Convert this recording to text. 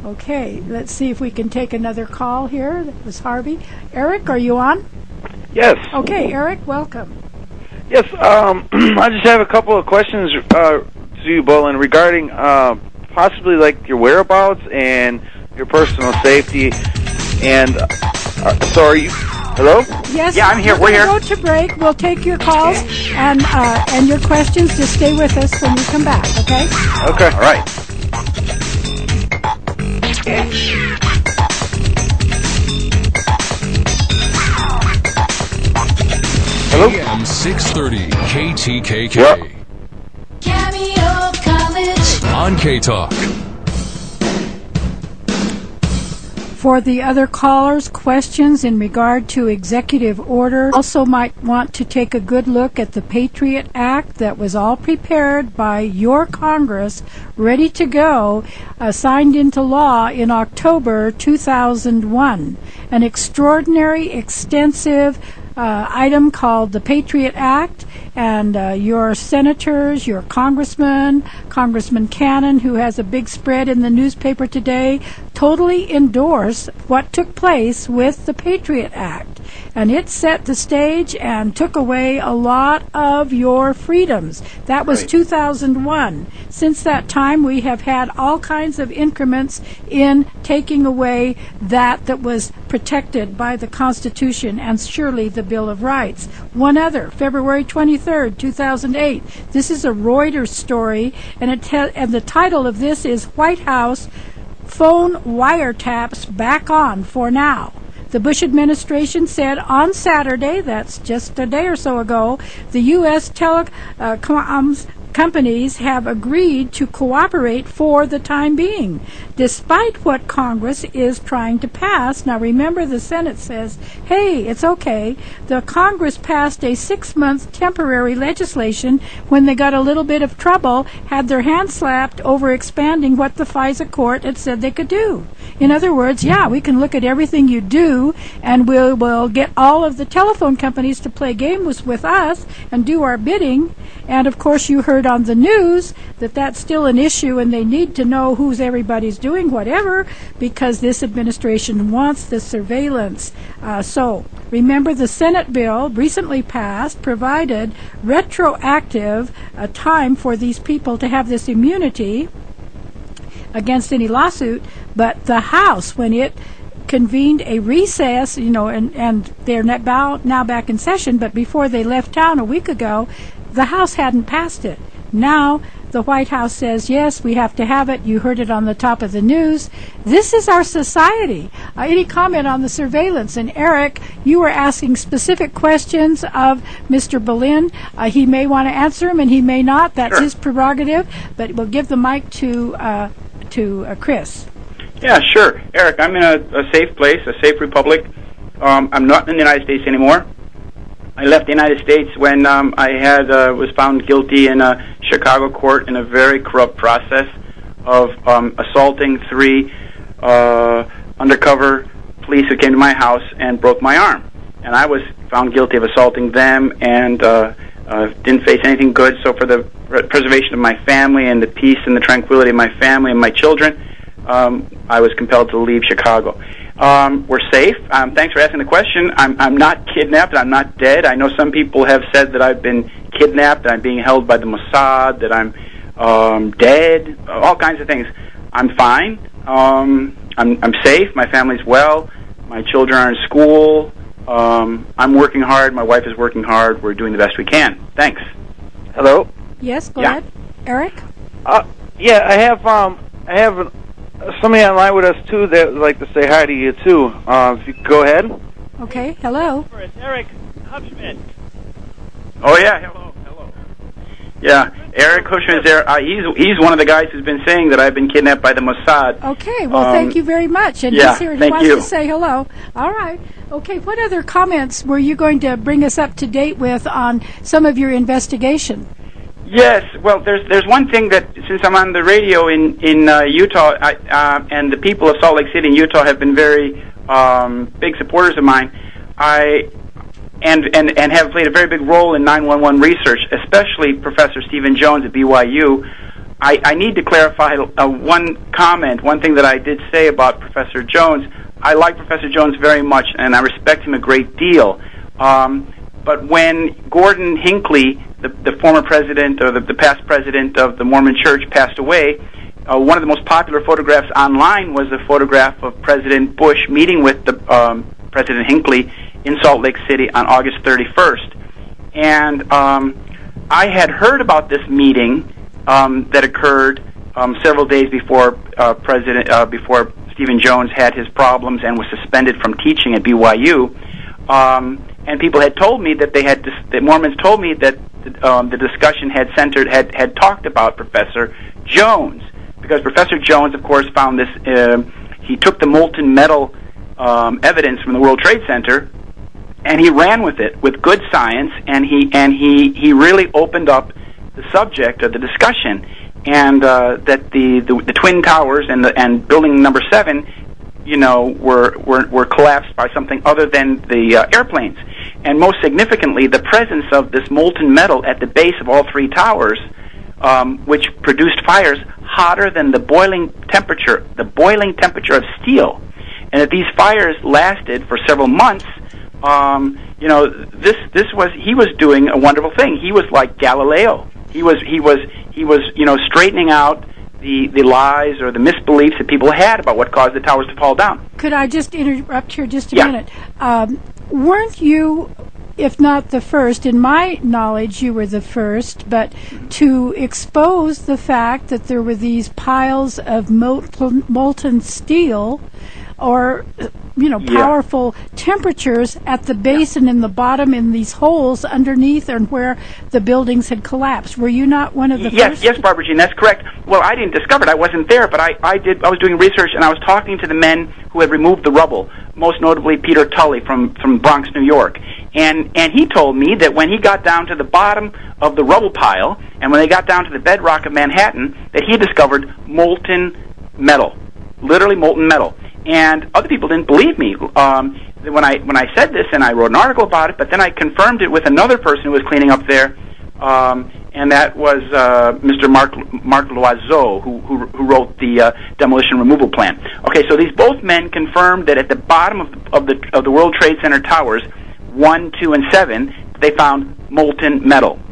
Okay, let's see if we can take another call here. That was Harvey. Eric, are you on? Yes. Okay, Eric, welcome. Yes, I just have a couple of questions to you, Bolin, regarding possibly like your whereabouts and your personal safety. And so are you... Hello? Yes. Yeah, I'm here. We're here. We'll go to break. We'll take your calls and your questions. Just stay with us when we come back, okay? Okay. All right. Hello? AM 630 KTKK. Yep. Cameo College. On K-Talk. For the other callers, questions in regard to executive order, also might want to take a good look at the Patriot Act that was all prepared by your Congress, ready to go, signed into law in October 2001. An extraordinary, extensive item called the Patriot Act, and your senators, your congressman, Congressman Cannon, who has a big spread in the newspaper today, totally endorse what took place with the Patriot Act. And it set the stage and took away a lot of your freedoms. That was 2001. Since that time, we have had all kinds of increments in taking away that was protected by the Constitution and surely the Bill of Rights. One other, February 23rd, 2008. This is a Reuters story, and the title of this is White House Phone Wiretaps Back On for Now. The Bush administration said on Saturday, that's just a day or so ago, the U.S. telecoms companies have agreed to cooperate for the time being, despite what Congress is trying to pass. Now remember, the Senate says, hey, it's okay. The Congress passed a 6-month temporary legislation when they got a little bit of trouble, had their hands slapped over expanding what the FISA court had said they could do. In other words, yeah, we can look at everything you do, and we'll get all of the telephone companies to play games with us and do our bidding. And of course, you heard on the news that that's still an issue, and they need to know who's everybody's doing whatever, because this administration wants the surveillance. So remember, the Senate bill recently passed provided retroactive time for these people to have this immunity against any lawsuit, but the House, when it convened a recess, and they're now back in session, but before they left town a week ago, the House hadn't passed it. Now the White House says, yes, we have to have it. You heard it on the top of the news. This is our society. Any comment on the surveillance? And Eric, you were asking specific questions of Mr. Bolin. He may want to answer them, and he may not. That's his prerogative. But we'll give the mic to Chris. Yeah, sure. Eric, I'm in a safe place, a safe republic. I'm not in the United States anymore. I left the United States when I was found guilty in a Chicago court in a very corrupt process of assaulting 3 undercover police who came to my house and broke my arm. And I was found guilty of assaulting them and didn't face anything good. So for the preservation of my family and the peace and the tranquility of my family and my children, I was compelled to leave Chicago. We're safe. Thanks for asking the question. I'm not kidnapped. I'm not dead. I know some people have said that I've been kidnapped, that I'm being held by the Mossad, that I'm dead, all kinds of things. I'm fine. I'm safe. My family's well. My children are in school. I'm working hard. My wife is working hard. We're doing the best we can. Thanks. Hello? Yes, go ahead. Eric? Yeah, I have somebody online with us, too, that would like to say hi to you, too. If you could go ahead. Okay, hello. It's Eric Hupschmidt. Oh, yeah, hello. Yeah, Eric Hushman is there. He's one of the guys who's been saying that I've been kidnapped by the Mossad. Okay, well, thank you very much. And yeah, he's here. He thank wants you. to say hello. All right. Okay, what other comments were you going to bring us up to date with on some of your investigation? Yes, well, there's one thing that, since I'm on the radio in Utah, and the people of Salt Lake City in Utah have been very big supporters of mine, and have played a very big role in 911 research, especially Professor Stephen Jones at BYU, I need to clarify one comment, one thing that I did say about Professor Jones. I like Professor Jones very much, and I respect him a great deal. But when Gordon Hinckley, the former president, or the past president of the Mormon Church, passed away, one of the most popular photographs online was a photograph of President Bush meeting with President Hinckley in Salt Lake City on August 31st. And I had heard about this meeting that occurred several days before before Stephen Jones had his problems and was suspended from teaching at BYU. And people had told me that the Mormons told me that the discussion had talked about Professor Jones, because Professor Jones, of course, found this. He took the molten metal evidence from the World Trade Center, and he ran with it with good science, and he really opened up the subject of the discussion, and that the Twin Towers and Building Number 7, were collapsed by something other than the airplanes. And most significantly, the presence of this molten metal at the base of all three towers, which produced fires hotter than the boiling temperature of steel, and that these fires lasted for several months. He was doing a wonderful thing. He was like Galileo. He was straightening out the lies or the misbeliefs that people had about what caused the towers to fall down. Could I just interrupt here just a minute? Weren't you, if not the first, in my knowledge you were the first, but to expose the fact that there were these piles of molten steel or powerful temperatures at the base and in the bottom in these holes underneath and where the buildings had collapsed? Were you not one of the first? Yes, Barbara Jean, that's correct. Well, I didn't discover it. I wasn't there, but I was doing research, and I was talking to the men who had removed the rubble, most notably Peter Tully from Bronx, New York. And he told me that when he got down to the bottom of the rubble pile, and when they got down to the bedrock of Manhattan, that he discovered molten metal, literally molten metal. And other people didn't believe me when I said this, and I wrote an article about it. But then I confirmed it with another person who was cleaning up there, and that was Mr. Mark Loiseau, who wrote the demolition removal plan. Okay, so these both men confirmed that at the bottom of the World Trade Center towers, 1, 2, and 7, they found molten metal.